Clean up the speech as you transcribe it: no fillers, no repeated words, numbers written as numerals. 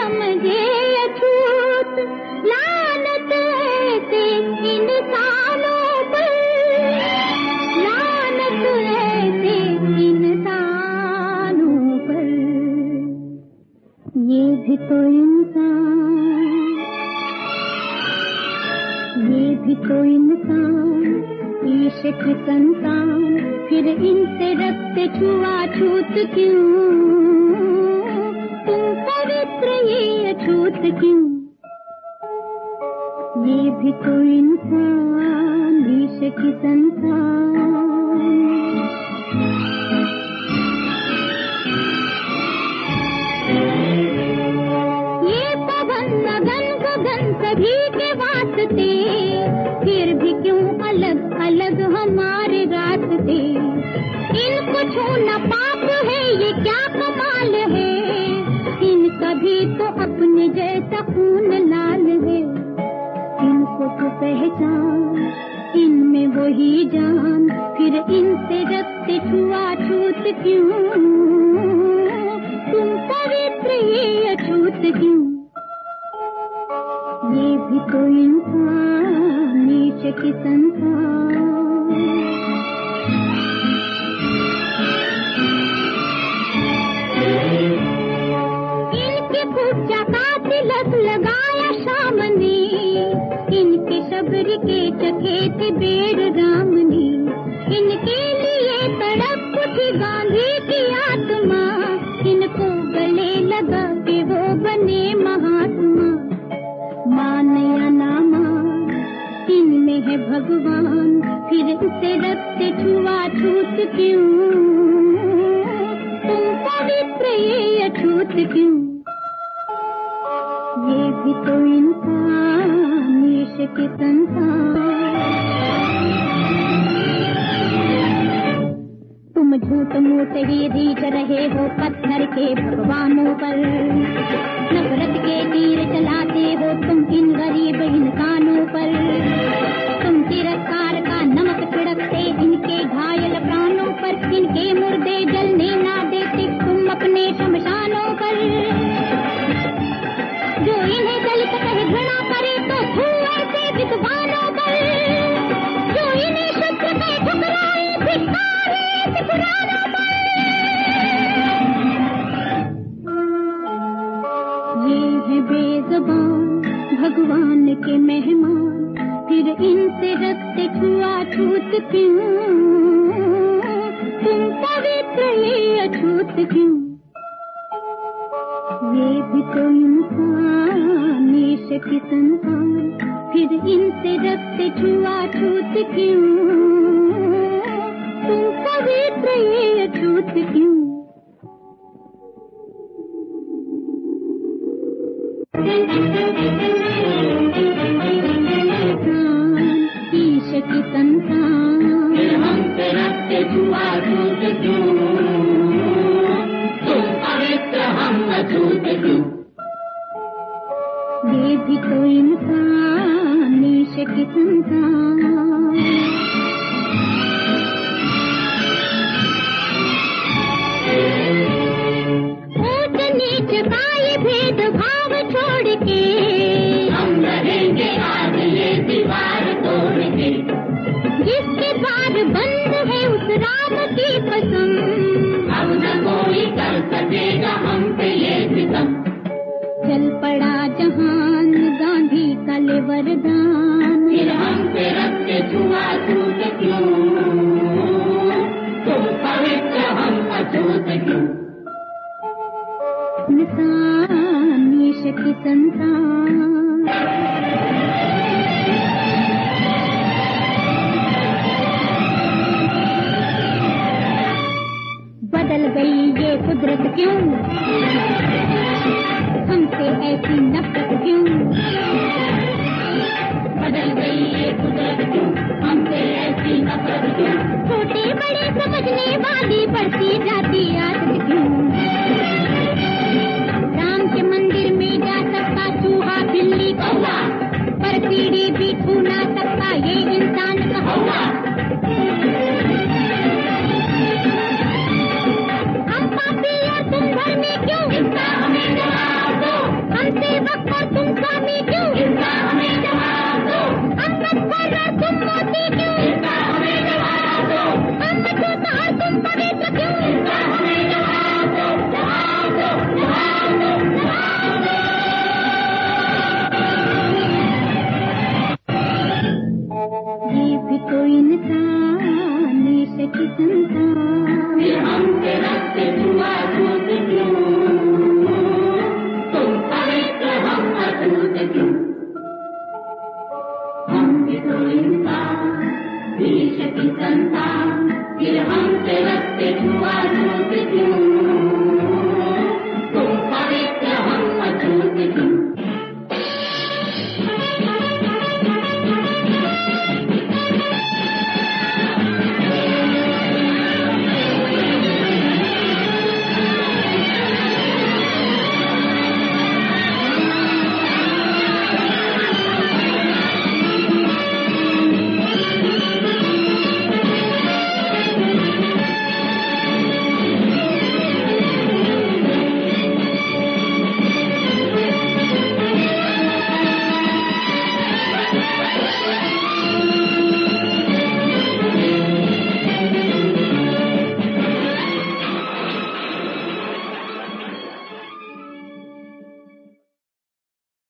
समझे अछूत, लानत ऐसे इंसानों पर, लानत ऐसे इंसानों पर। ये भी तो इंसान, ये भी तो इंसान, ईश्क संतान, फिर इनसे रक्त छुआछूत क्यों? तुम पवित्र ये अछूत क्यों? ये भी तो इंसान, ईश्क संतान। ये पवन गगन गगन सभी के वास्ते, फिर भी क्यों अलग अलग हमारे रास्ते? इनको छूना पाप है, ये क्या कमाल है? इनका भी तो अपने जैसा खून लाल है। इनको तो पहचान, इनमें वही जान, फिर इनसे रक्त छुआछूत क्यों? तुम पवित्र ये अछूत क्यों? ये भी तो इंसान, ईश्क संतान। इनके पूजा का तिलक लगाया शाम ने, इनके शबर के चखे थे बेर राम ने। इनके लिए तड़प उठी गांधी की आत्मा, इनको गले लगा के वो बने महात्मा। मान या ना मान, इनमें है भगवान, फिर उसे रक्त छुआछूत क्यों? तुम पवित्र ये अछूत क्यों? ये भी तो इंसान, ईश्क संतान। तुम झूठ मूठ ही रीझ रहे हो पत्थर के भगवानों पर, नफरत के तीर चलाते हो तुम इन गरीब इंसानों पर। तुम तिरस्कार का नमक छिड़कते इनके घायल प्राणों पर, इनके मुर्दे जलने ना देते तुम अपने शमशानों पर। जो इन्हें दलित कहे घृणा करे तो तू ऐसे विद्वानों पर, जो इन्हें शुद्ध कहे ठुकराए धिक्कार ऐसे पुरानों पर। ये है बेज़बान भगवान के मेहमान, फिर इनसे रक्त छुआछूत क्यों? तुम पवित्र ये अछूत क्यों? ये भी तो इंसान, ईश्क संतान, फिर इनसे रक्त छुआछूत क्यों? तुम पवित्र ये अछूत क्यों? ईश्क संतान, फिर हमसे रक्त छुआछूत क्यों? तुम पवित्र हम अछूत क्यों? ये भी तो इंसान, ईश्क संतान। ऊंच नीच का ये भेदभाव छोड़ के, हम रहेंगे आज ये दीवार तोड़ के। जिसके द्वार बंद है उस राम की कसम, अब न कोई कर सकेगा हम पे ये सितम। चल पड़ा जहान गांधी का ले वरदान, फिर हम पे रक्त छुआछूत क्यों? तुम पवित्र हम अछूत क्यों? इंसान, ईश्क संतान। बदल गई ये कुदरत क्यों? हमसे ऐसी नफरत क्यों? बदल गई ये कुदरत क्यों? हमसे ऐसी नफरत क्यों? छोटे बड़े समझने वाली बढ़ती जाती आदत क्यों? राम के मंदिर में जा सकता चूहा बिल्ली कौवा, पर सीढ़ी भी छू ना सकता ये इंसान कौवा। हम पापी और तुम घर में क्यों संतान, फिर हमसे रखते छुआ छूत क्यों? तुम पवित्र हम अछूत क्यों?